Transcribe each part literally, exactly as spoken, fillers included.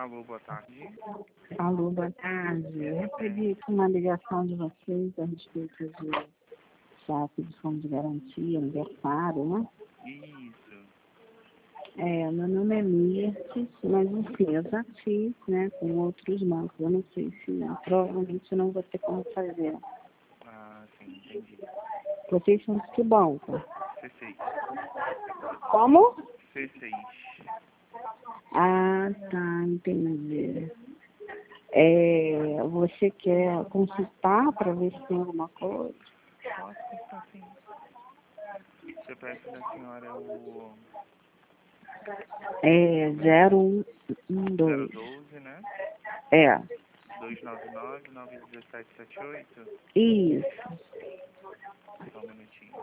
Alô, boa tarde. Alô, boa tarde. Eu recebi aqui uma ligação de vocês a respeito de saque de fundo de garantia, aniversário, né? Isso. É, meu nome é Mirtes, mas enfim, eu já fiz, né, com outros bancos. Eu não sei se, provavelmente eu não vou ter como fazer. Ah, sim, entendi. Vocês são de que banco? C seis. Como? C seis. Ah, tá, entendi. É, você quer consultar para ver se tem alguma coisa? Posso consultar, sim. O C P F da senhora é o É zero um zero dois. doze, né? É, dois nove nove, nove um sete sete oito. isso. Só um minutinho.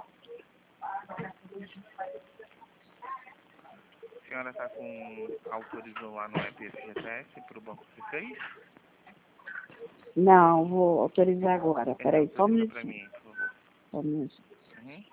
A senhora tá com... autorizou lá no app F G T S para o banco C seis? Não, vou autorizar agora. É, Peraí, só um autoriza para minutinho. mim, por favor. Só um minutinho. Uhum.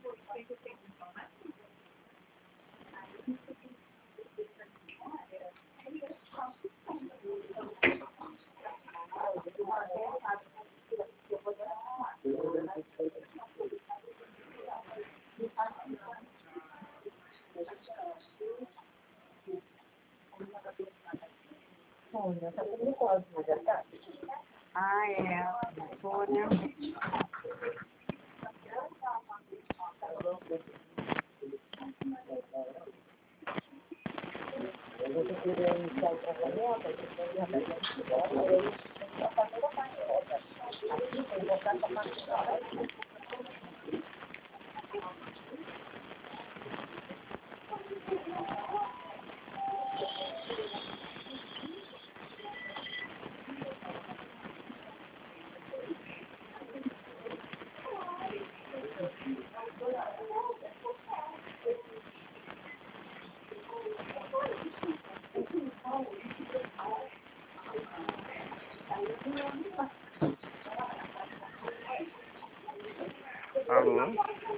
Ah, é. Vou, né? Alô?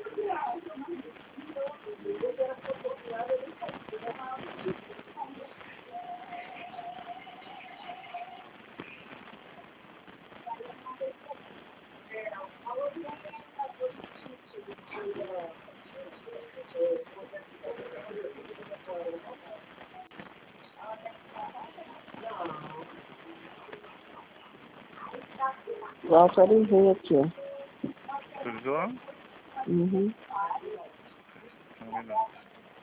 Já autorizei aqui. Autorizou? Uhum. Só um minuto.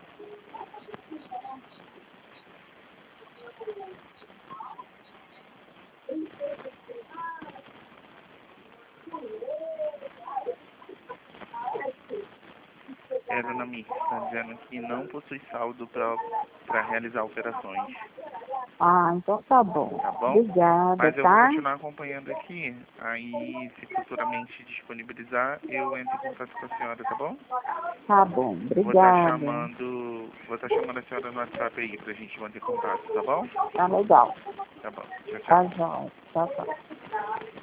É, dona Mix, está dizendo que não possui saldo para realizar operações, Ah, então tá bom. tá bom? Obrigada, Mas eu vou tá? continuar acompanhando aqui, aí se futuramente disponibilizar, eu entro em contato com a senhora, tá bom? Tá bom, Vou estar obrigada. chamando, vou estar chamando a senhora no WhatsApp aí pra gente manter contato, tá bom? Tá legal. Tá bom. Tchau, Tá tchau. jóia. Tchau, tchau.